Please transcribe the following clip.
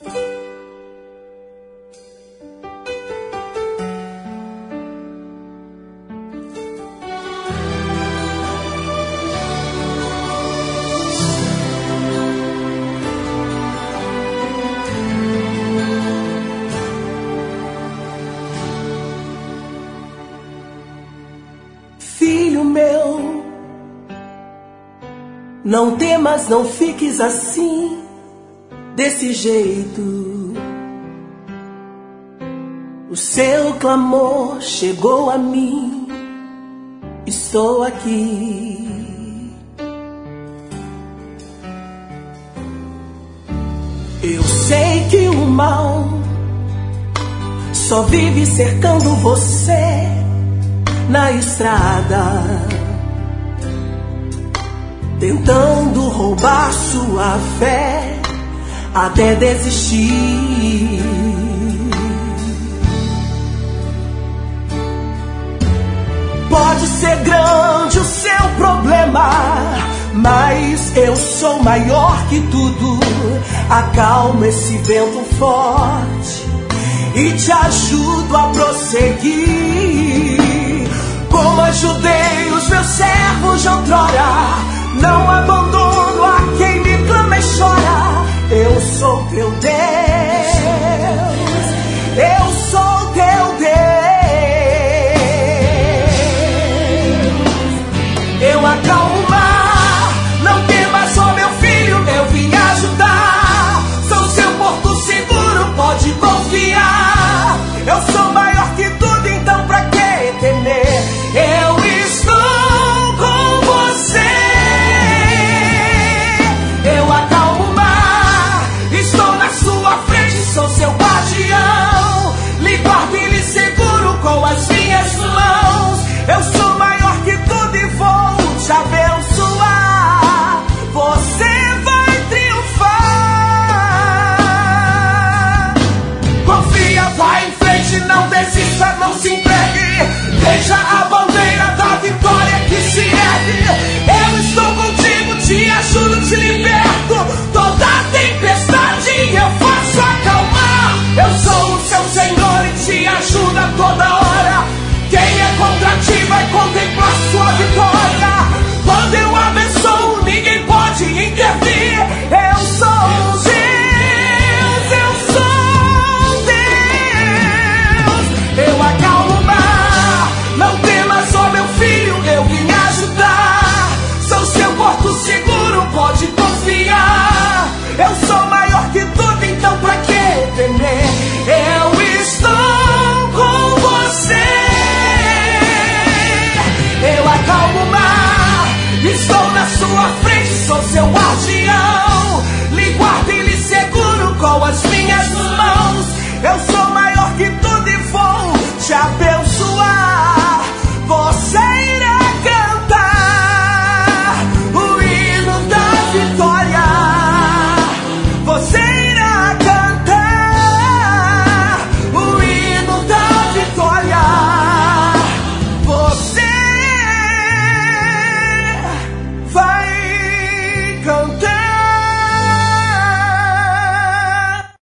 Filho meu, não temas, não fiques assim, desse jeito. O seu clamor chegou a mim, estou aqui. Eu sei que o mal só vive cercando você na estrada, tentando roubar sua fé até desistir. Pode ser grande o seu problema, mas eu sou maior que tudo. Acalma esse vento forte e te ajudo a prosseguir. Como ajudei os meus servos de outrora, não abandono a quem me clama e chora. Eu sou teu Deus, eu sou teu Deus. Eu acalmo o mar, não temas, ó meu filho, eu vim ajudar. Sou seu porto seguro, pode confiar. Eu sou maior que tudo, então pra que temer? Eu estou com você. Eu acalmo o mar, estou na sua frente, sou seu guardião. Lhe guardo e lhe seguro com as minhas mãos. Eu sou maior que tudo e vou te abençoar. Você vai triunfar. Confia, vai em frente, não desista, não se entregue. Veja a bandeira da vitória que se ergue. Eu estou contigo, te ajudo, te liberto. Toda tempestade eu faço acalmar. Eu sou o seu Senhor e te ajudo a toda hora. Quem é contra ti vai contemplar sua vitória. Quando eu abençoo, ninguém pode intervir. Eu sou Deus, eu sou Deus. Eu acalmo o mar, não temas, ó meu filho, eu vim ajudar. Sou seu porto seguro, pode confiar. Eu sou maior que tudo, então pra que temer? Eu estou com você. Eu acalmo o mar, estou na sua frente, sou seu guardião.